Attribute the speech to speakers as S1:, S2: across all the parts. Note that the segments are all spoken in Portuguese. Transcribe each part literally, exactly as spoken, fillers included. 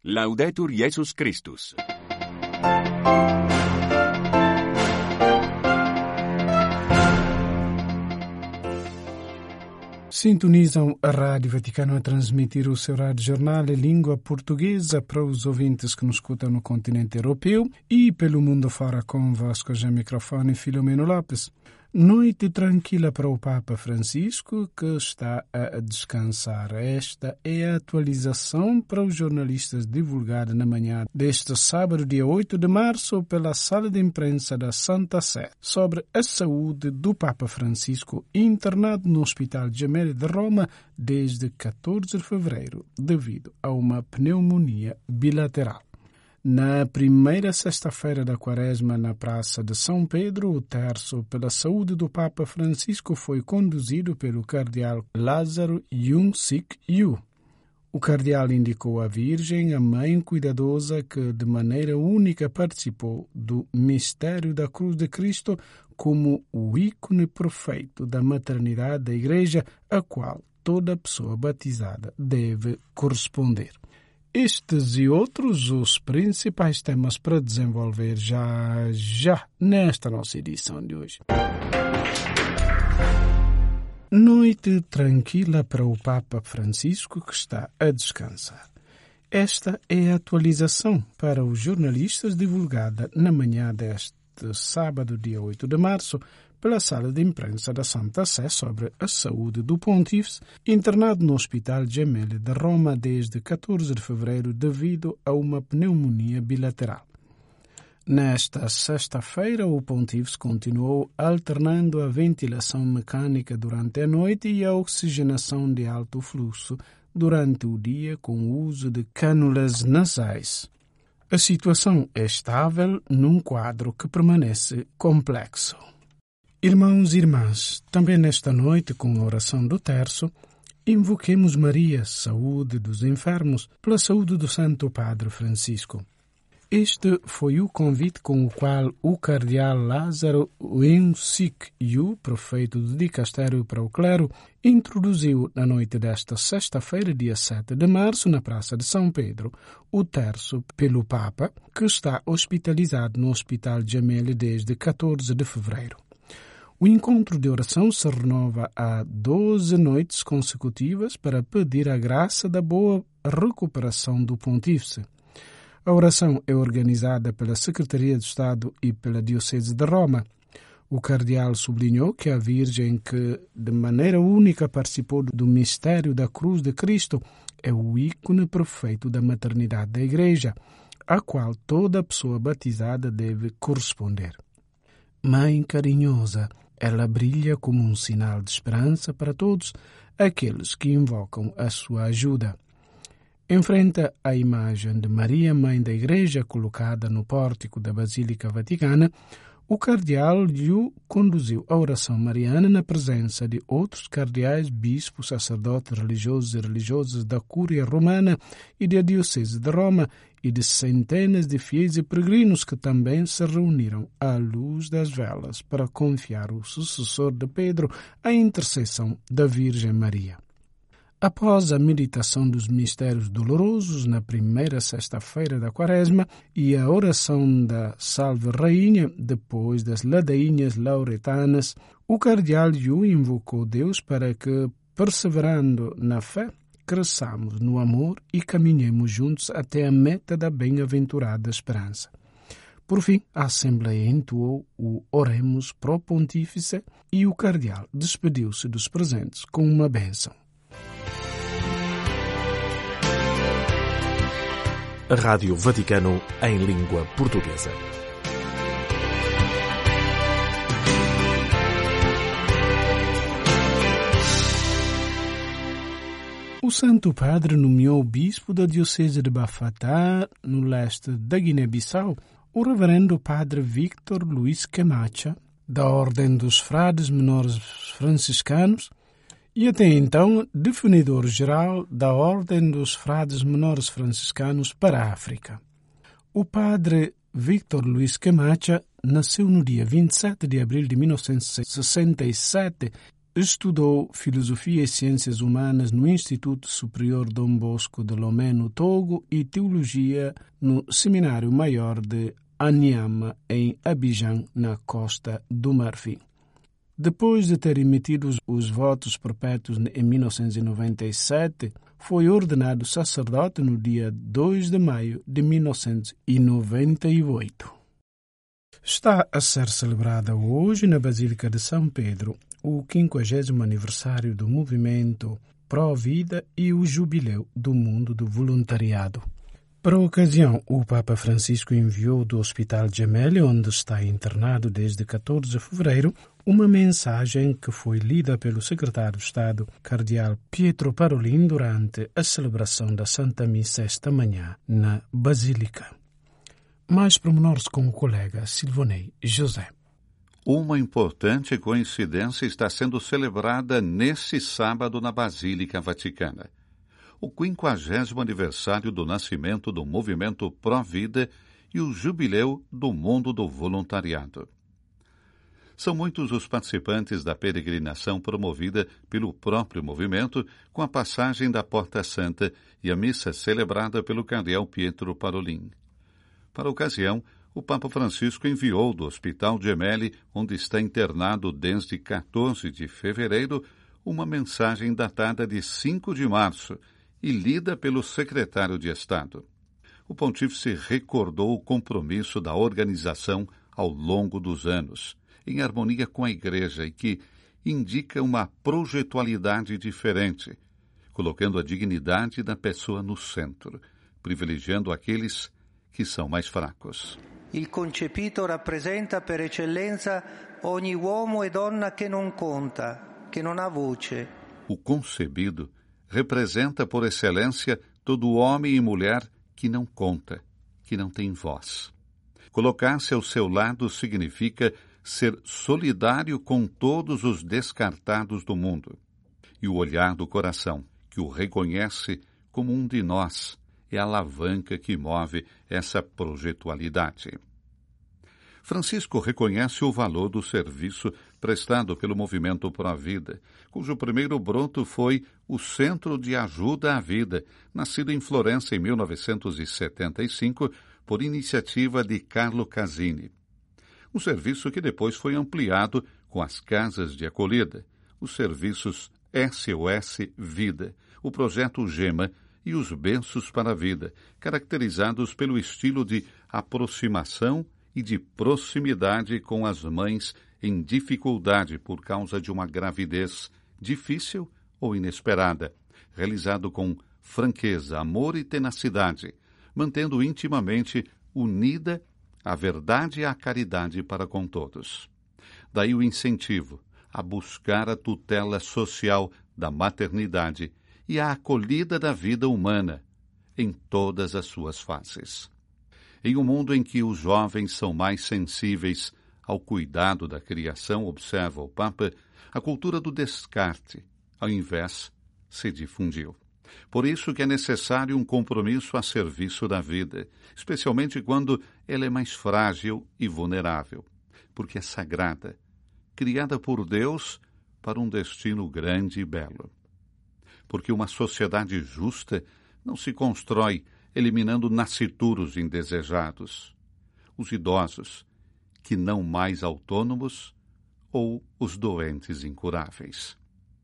S1: Laudetur Jesus Christus.
S2: Sintonizam a Rádio Vaticano a transmitir o seu rádio jornal em língua portuguesa para os ouvintes que nos escutam no continente europeu e pelo mundo fora. Convosco já microfone Filomeno Lopes. Noite tranquila para o Papa Francisco, que está a descansar. Esta é a atualização para os jornalistas divulgada na manhã deste sábado, dia oito de março, pela Sala de Imprensa da Santa Sé, sobre a saúde do Papa Francisco, internado no Hospital Gemelli de Roma desde quatorze de fevereiro, devido a uma pneumonia bilateral. Na primeira sexta-feira da quaresma, na Praça de São Pedro, o terço pela saúde do Papa Francisco foi conduzido pelo cardeal Lázaro Yung-Sik Yu. O cardeal indicou a Virgem, a mãe cuidadosa, que de maneira única participou do mistério da cruz de Cristo, como o ícone perfeito da maternidade da Igreja, a qual toda pessoa batizada deve corresponder. Estes e outros os principais temas para desenvolver já, já nesta nossa edição de hoje. Noite tranquila para o Papa Francisco, que está a descansar. Esta é a atualização para os jornalistas divulgada na manhã deste sábado, dia oito de março, pela Sala de Imprensa da Santa Sé sobre a saúde do Pontífice, internado no Hospital Gemelli de Roma desde quatorze de fevereiro devido a uma pneumonia bilateral. Nesta sexta-feira, o Pontífice continuou alternando a ventilação mecânica durante a noite e a oxigenação de alto fluxo durante o dia com o uso de cânulas nasais. A situação é estável num quadro que permanece complexo. Irmãos e irmãs, também nesta noite, com a oração do terço, invoquemos Maria, saúde dos enfermos, pela saúde do Santo Padre Francisco. Este foi o convite com o qual o cardeal Lázaro Yung-Sik Yu, prefeito do Dicastério para o Clero, introduziu na noite desta sexta-feira, dia sete de março, na Praça de São Pedro, o terço pelo Papa, que está hospitalizado no Hospital Gemelli desde quatorze de fevereiro. O encontro de oração se renova há doze noites consecutivas para pedir a graça da boa recuperação do Pontífice. A oração é organizada pela Secretaria de Estado e pela Diocese de Roma. O cardeal sublinhou que a Virgem, que de maneira única participou do mistério da cruz de Cristo, é o ícone perfeito da maternidade da Igreja, a qual toda pessoa batizada deve corresponder. Mãe carinhosa, ela brilha como um sinal de esperança para todos aqueles que invocam a sua ajuda. Em frente à imagem de Maria, Mãe da Igreja, colocada no pórtico da Basílica Vaticana, o cardeal Yu conduziu a oração mariana na presença de outros cardeais, bispos, sacerdotes religiosos e religiosas da Cúria Romana e da Diocese de Roma e de centenas de fiéis e peregrinos que também se reuniram à luz das velas para confiar o sucessor de Pedro à intercessão da Virgem Maria. Após a meditação dos mistérios dolorosos na primeira sexta-feira da quaresma e a oração da Salve Rainha, depois das ladainhas lauretanas, o cardeal Yu invocou Deus para que, perseverando na fé, cresçamos no amor e caminhemos juntos até a meta da bem-aventurada esperança. Por fim, a Assembleia entoou o Oremos pro Pontífice e o cardeal despediu-se dos presentes com uma bênção.
S3: A Rádio Vaticano em língua portuguesa.
S2: O Santo Padre nomeou o bispo da Diocese de Bafatá, no leste da Guiné-Bissau, o reverendo Padre Victor Luis Camacha, da Ordem dos Frades Menores Franciscanos, e até então definidor-geral da Ordem dos Frades Menores Franciscanos para a África. O padre Victor Luis Camacha nasceu no dia vinte e sete de abril de mil novecentos e sessenta e sete estudou Filosofia e Ciências Humanas no Instituto Superior Dom Bosco de Lomé, no Togo, e Teologia no Seminário Maior de Anyama, em Abidjan, na Costa do Marfim. Depois de ter emitido os votos perpétuos em mil novecentos e noventa e sete, foi ordenado sacerdote no dia dois de maio de mil novecentos e noventa e oito. Está a ser celebrada hoje na Basílica de São Pedro o quinquagésimo aniversário do movimento Pró-Vida e o Jubileu do Mundo do Voluntariado. Para a ocasião, o Papa Francisco enviou do Hospital Gemelli, onde está internado desde quatorze de fevereiro, uma mensagem que foi lida pelo secretário de Estado, cardeal Pietro Parolin, durante a celebração da Santa Missa esta manhã na Basílica. Mais pormenores com o colega Silvonei José.
S4: Uma importante coincidência está sendo celebrada nesse sábado na Basílica Vaticana. O quinquagésimo aniversário do nascimento do movimento Pró-Vida e o jubileu do mundo do voluntariado. São muitos os participantes da peregrinação promovida pelo próprio movimento, com a passagem da Porta Santa e a missa celebrada pelo cardeal Pietro Parolin. Para a ocasião, o Papa Francisco enviou do Hospital Gemelli, onde está internado desde quatorze de fevereiro, uma mensagem datada de cinco de março, e lida pelo secretário de Estado. O pontífice recordou o compromisso da organização ao longo dos anos, em harmonia com a Igreja, e que indica uma projetualidade diferente, colocando a dignidade da pessoa no centro, privilegiando aqueles que são mais fracos.
S5: Il concepito rappresenta per eccellenza ogni uomo e donna che non conta, che non ha voce.
S4: O concebido representa por excelência todo homem e mulher que não conta, que não tem voz. Colocar-se ao seu lado significa ser solidário com todos os descartados do mundo. E o olhar do coração, que o reconhece como um de nós, é a alavanca que move essa projetualidade. Francisco reconhece o valor do serviço prestado pelo movimento Pró-Vida, cujo primeiro broto foi o Centro de Ajuda à Vida, nascido em Florença em mil novecentos e setenta e cinco por iniciativa de Carlo Casini. Um serviço que depois foi ampliado com as casas de acolhida, os serviços S O S Vida, o projeto Gema e os Berços para a Vida, caracterizados pelo estilo de aproximação e de proximidade com as mães em dificuldade por causa de uma gravidez difícil ou inesperada, realizado com franqueza, amor e tenacidade, mantendo intimamente unida a verdade e a caridade para com todos. Daí o incentivo a buscar a tutela social da maternidade e a acolhida da vida humana em todas as suas faces. Em um mundo em que os jovens são mais sensíveis ao cuidado da criação, observa o Papa, a cultura do descarte, ao invés, se difundiu. Por isso que é necessário um compromisso a serviço da vida, especialmente quando ela é mais frágil e vulnerável, porque é sagrada, criada por Deus para um destino grande e belo. Porque uma sociedade justa não se constrói eliminando nascituros indesejados, os idosos, que não mais autônomos, ou os doentes incuráveis.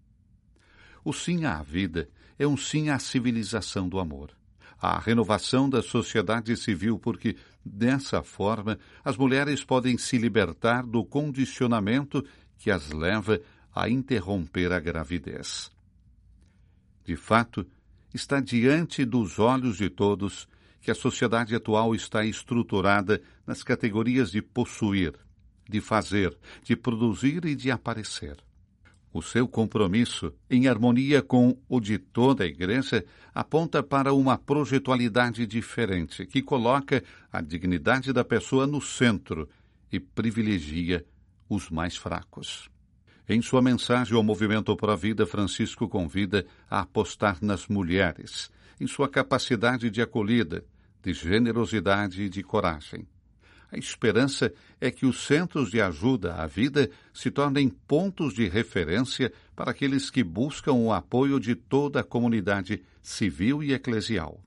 S4: O sim à vida é um sim à civilização do amor, à renovação da sociedade civil, porque, dessa forma, as mulheres podem se libertar do condicionamento que as leva a interromper a gravidez. De fato, está diante dos olhos de todos que a sociedade atual está estruturada nas categorias de possuir, de fazer, de produzir e de aparecer. O seu compromisso, em harmonia com o de toda a Igreja, aponta para uma projetualidade diferente, que coloca a dignidade da pessoa no centro e privilegia os mais fracos. Em sua mensagem ao movimento Pró-Vida, Francisco convida a apostar nas mulheres, em sua capacidade de acolhida, de generosidade e de coragem. A esperança é que os centros de ajuda à vida se tornem pontos de referência para aqueles que buscam o apoio de toda a comunidade civil e eclesial.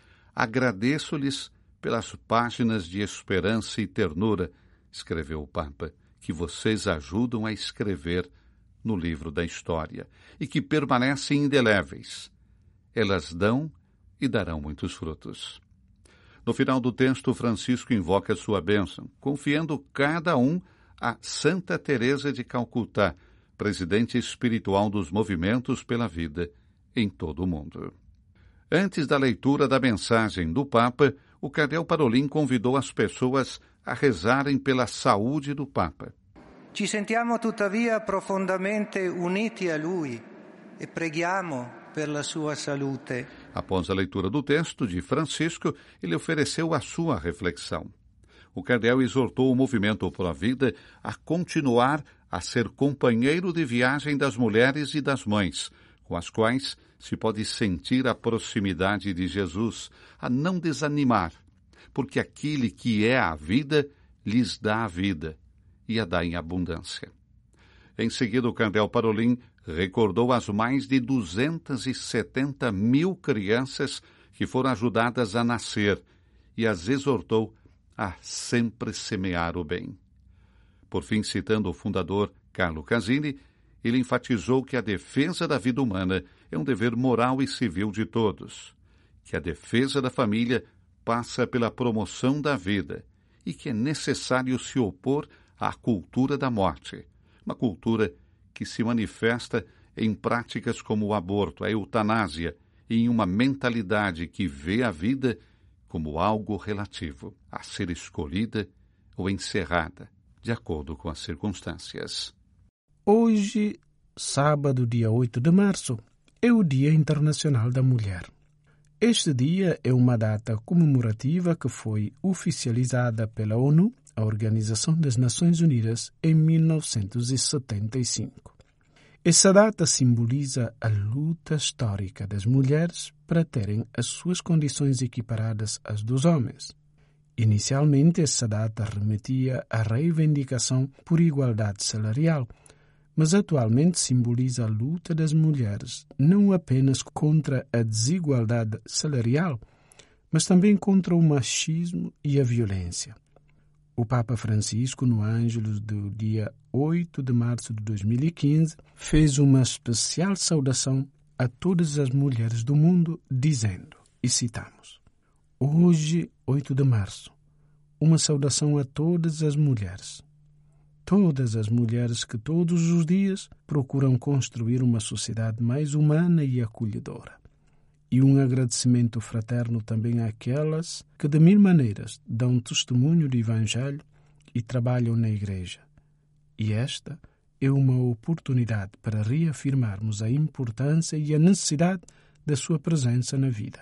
S4: Agradeço-lhes pelas páginas de esperança e ternura, escreveu o Papa, que vocês ajudam a escrever no livro da história e que permanecem indeléveis. Elas dão e darão muitos frutos. No final do texto, Francisco invoca sua bênção, confiando cada um a Santa Teresa de Calcutá, presidente espiritual dos movimentos pela vida em todo o mundo. Antes da leitura da mensagem do Papa, o cardeal Parolin convidou as pessoas a rezarem pela saúde do Papa.
S5: Ci sentiamo tuttavia profondamente uniti a Lui e preghiamo per la sua salute.
S4: Após a leitura do texto de Francisco, ele ofereceu a sua reflexão. O cardeal exortou o movimento Pro a Vida a continuar a ser companheiro de viagem das mulheres e das mães, com as quais se pode sentir a proximidade de Jesus, a não desanimar, porque aquele que é a vida lhes dá a vida e a dá em abundância. Em seguida, o cardeal Parolin recordou as mais de duzentas e setenta mil crianças que foram ajudadas a nascer e as exortou a sempre semear o bem. Por fim, citando o fundador Carlo Casini, ele enfatizou que a defesa da vida humana é um dever moral e civil de todos, que a defesa da família passa pela promoção da vida e que é necessário se opor à cultura da morte, uma cultura que se manifesta em práticas como o aborto, a eutanásia e em uma mentalidade que vê a vida como algo relativo, a ser escolhida ou encerrada, de acordo com as circunstâncias.
S2: Hoje, sábado, dia oito de março, é o Dia Internacional da Mulher. Este dia é uma data comemorativa que foi oficializada pela ONU, a Organização das Nações Unidas, em mil novecentos e setenta e cinco. Essa data simboliza a luta histórica das mulheres para terem as suas condições equiparadas às dos homens. Inicialmente, essa data remetia à reivindicação por igualdade salarial, mas atualmente simboliza a luta das mulheres não apenas contra a desigualdade salarial, mas também contra o machismo e a violência. O Papa Francisco, no Ângelus do dia oito de março de dois mil e quinze, fez uma especial saudação a todas as mulheres do mundo, dizendo, e citamos, hoje, oito de março, uma saudação a todas as mulheres. Todas as mulheres que todos os dias procuram construir uma sociedade mais humana e acolhedora. E um agradecimento fraterno também àquelas que de mil maneiras dão testemunho do Evangelho e trabalham na Igreja. E esta é uma oportunidade para reafirmarmos a importância e a necessidade da sua presença na vida.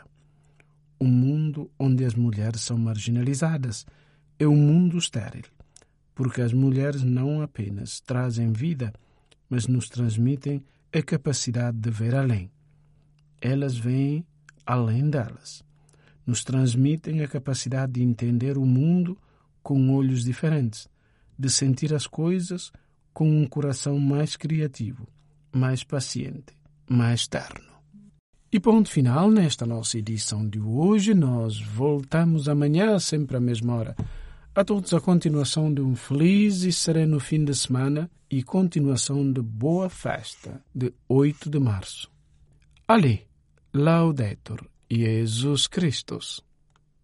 S2: Um mundo onde as mulheres são marginalizadas é um mundo estéril, porque as mulheres não apenas trazem vida, mas nos transmitem a capacidade de ver além. Elas veem além delas. Nos transmitem a capacidade de entender o mundo com olhos diferentes, de sentir as coisas com um coração mais criativo, mais paciente, mais terno. E ponto final nesta nossa edição de hoje. Nós voltamos amanhã, sempre à mesma hora. A todos a continuação de um feliz e sereno fim de semana e continuação de boa festa de oito de março. Ali, Laudetur Jesus Christus.